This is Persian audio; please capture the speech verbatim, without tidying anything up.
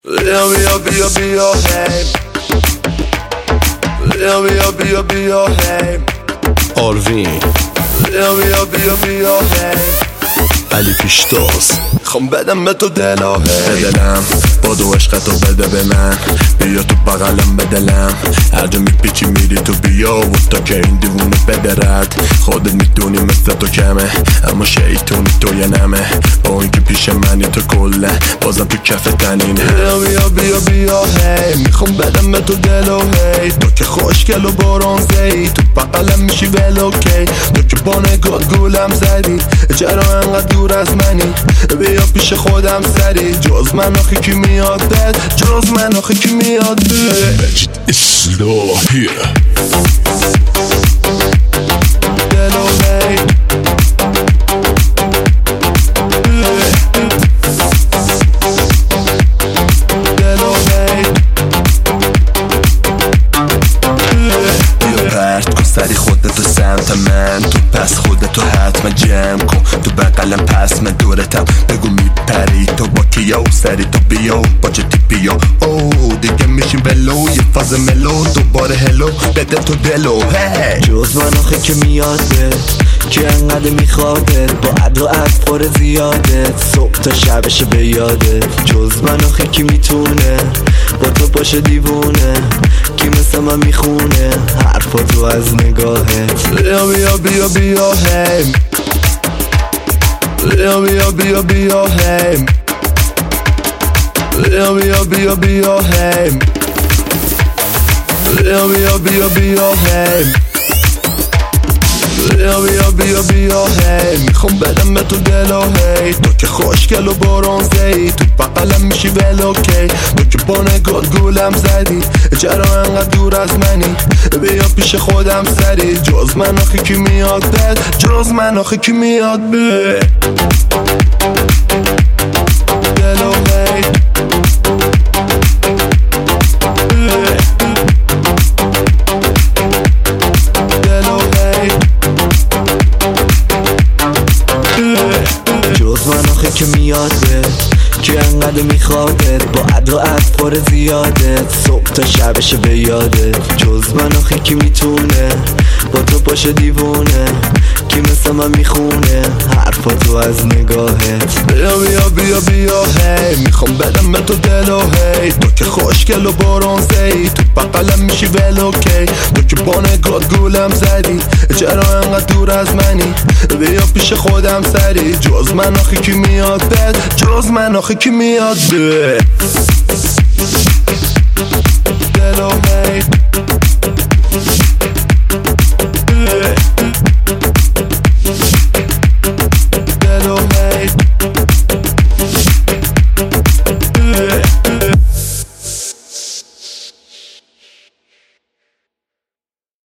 بیا بیا بیا بیا هی بیا بیا بیا بیا هی آروین بیا بیا بیا بیا هی علی پیشتاز خوام بدم به تو دلا هی دلم با دو عشقتو بده به من، بیا تو بغلم بدلم، هر جا میپیچی میری تو بیا و تا که این دیوونه بدرد. خودت میدونی مثل تو کمه اما شیطونی تو یه نمه، با اینکه پیش منی تو کله بازم تو کف تنینه. بیا بیا بیا بیا هی میخوام بدم به تو دلا هی تو که خوشگل و برونزه‌ای تو بغلم میشی ولوکی، تو که با نگات گولم زدی چرا انقدر دور از منی، بیا پیش خودم سری جز من آخه کی میاد بد، جز من آخه کی میاد بد. مجید اصلاحی دلو هی دلو هی بیا پرت کن سری خودتو سمت من، تو پس خودتو حتما جمع کن تو بغلم پس من دورتم، بگو میپری تو با کیا و سری تو بیا با جدی بیا او دیگه میشیم بلو یه فاز ملو دوباره هلو بده تو دلو هی. جز من آخه که میاد به که انقدر میخوادت با عد و عد پر زیادت صبح تا شبشه به یادت، جز من آخه که میتونه با تو باشه دیوونه کی مثل من میخونه حرفا تو از نگاهت. بیا بیا بیا بیا هی بیا بیا بیا بیا هی بیا بیا بیا بیا هی بیا بیا بیا بیا هی بیا بیا بیا بیا هی میخوام بدم به تو دلا هی تو که خوشگل و برونزه‌ای تو بغلم میشی ولوکی، تو که با نگات گولم زدی چرا انقدر دور از منی، بیا پیش خودم سری جز من آخه کی میاد بد، جز من آخه کی میاد بد. دلو هی دلو هی جز من آخه که میاد به که انقدر میخوادت با عد و عد پر زیادت صبح تا شبشه به یادت، جز من آخه که میتونه با تو باشه دیوونه کی مثل من میخونه حرفا تو از نگاهت. بیا بیا بیا بیا هی میخوام بدم به تو دلا هی تو که خوشگل و برونزه‌ای تو بغلم میشی ولوکی، تو که با نگات گولم زدی چرا انقدر دور از منی، بیا پیش خودم سری جز من آخه کی میاد بد، جز من آخه کی میاد بد.